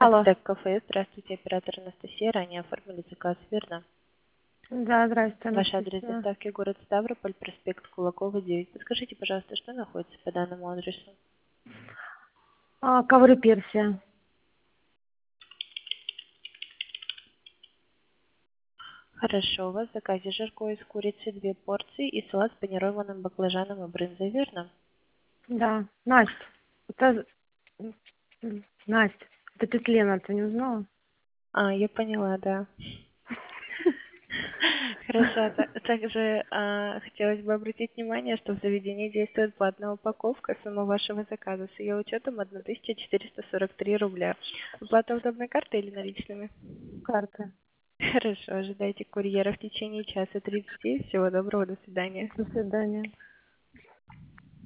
Алло. Стек кафе. Здравствуйте, оператор Анастасия. Ранее оформили заказ, верно? Да, здрасте, Ваш адрес Анастасия. доставки город Ставрополь, проспект Кулакова, 9. Подскажите, пожалуйста, что находится по данному адресу? Ковры Персия. Хорошо, у вас в заказе жаркое из курицы 2 порции и салат с панированным баклажаном и брынзой, верно? Да. Настя. Это... Настя. Это тетя Лена, ты не узнала? Я поняла, да. Хорошо. Также хотелось бы обратить внимание, что в заведении действует платная упаковка. Сумма вашего заказа с ее учетом 1443 рубля. Оплата удобной картой или наличными? Карта. Хорошо, ожидайте курьера в течение часа 30. Всего доброго, до свидания. До свидания.